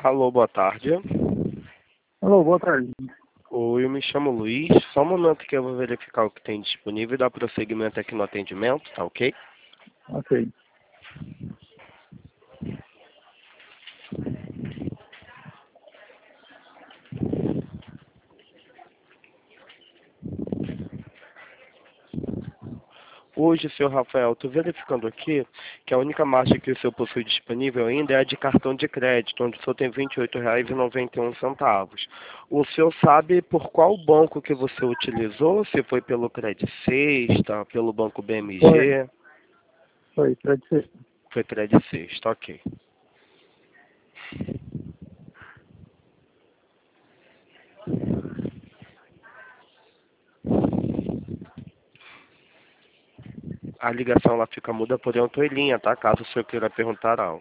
Alô, boa tarde. Alô, boa tarde. Oi, eu me chamo Luiz. Só um momento que eu vou verificar o que tem disponível e dar prosseguimento aqui no atendimento, tá ok? Ok. Hoje, senhor Rafael, estou verificando aqui que a única margem que o senhor possui disponível ainda é a de cartão de crédito, onde o senhor tem R$ 28,91. O senhor sabe por qual banco que você utilizou? Se foi pelo Credit Sexta, pelo Banco Foi, BMG? foi, para dizer. Foi Credit Sexta, ok. A ligação ela fica muda, porém eu estou em linha, tá? Caso o senhor queira perguntar algo.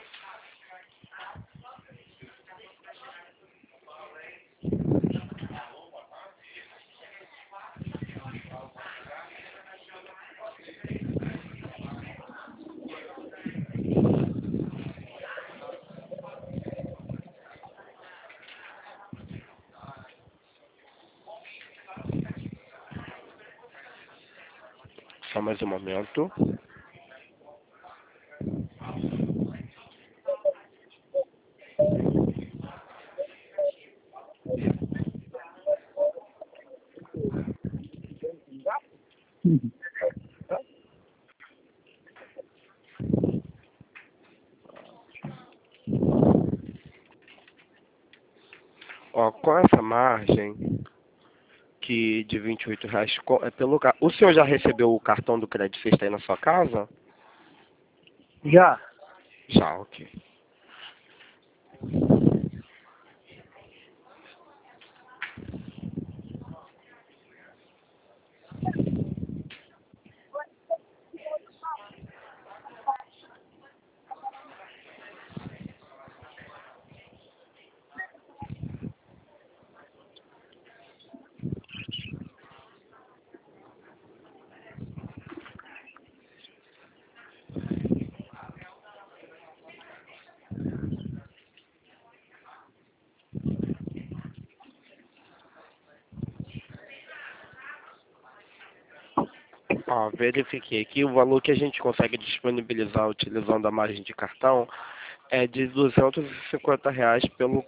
Só mais um momento. Uhum. Ó, com essa margem que de R$ 28 é pelo o senhor já recebeu o cartão do Credit Sexta aí na sua casa? Já. Já, ok. Ó, verifiquei aqui, o valor que a gente consegue disponibilizar utilizando a margem de cartão é de R$ 250 pelo